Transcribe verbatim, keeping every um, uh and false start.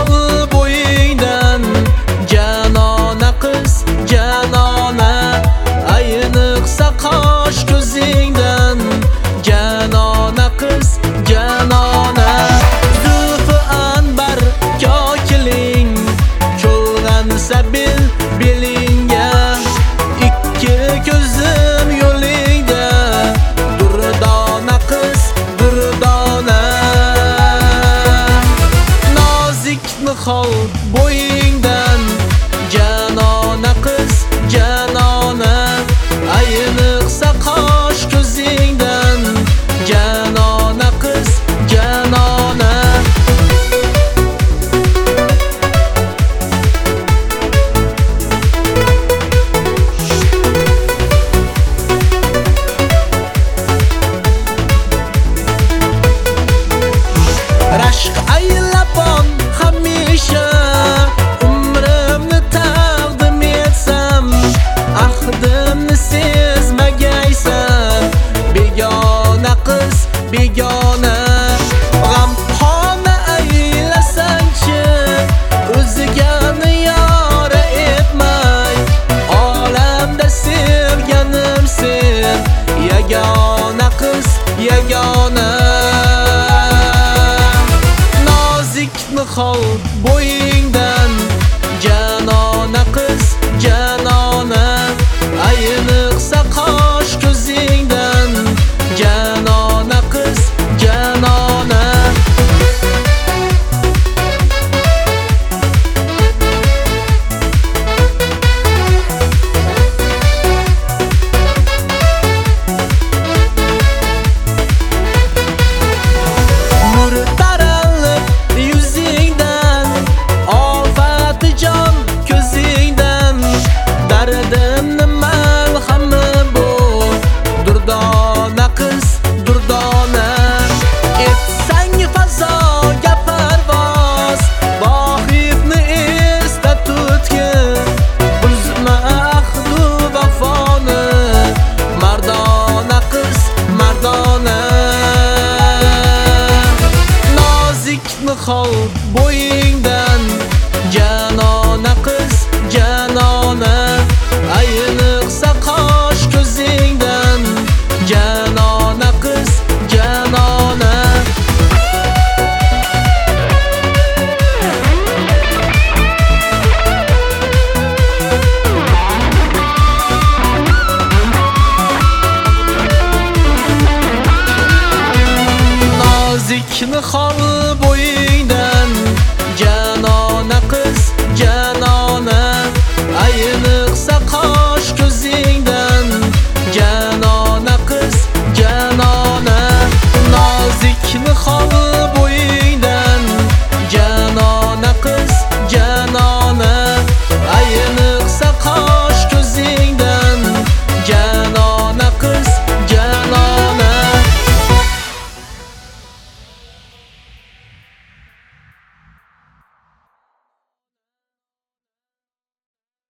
nihol bo'yingdan janona qiz janona ayniqsa qosh ko'zingdan janona qiz janona zulfi anbar kokiling cho'lg'ansa bil belingga ikki ko'zim yo'lingda durdona qiz durdona nozik nihol bo'yingdan janona qiz janona ayniqsa qosh ko'zingdan janona qiz janona rashq aylabon hamisha umrimni taqdim etsam ahdimni sezmagaysan begona qiz begona g'amxona aylasangchi o'zigani yora etmay olamda sevganim sen yagona qiz yagona nozik nihol bo'yingdan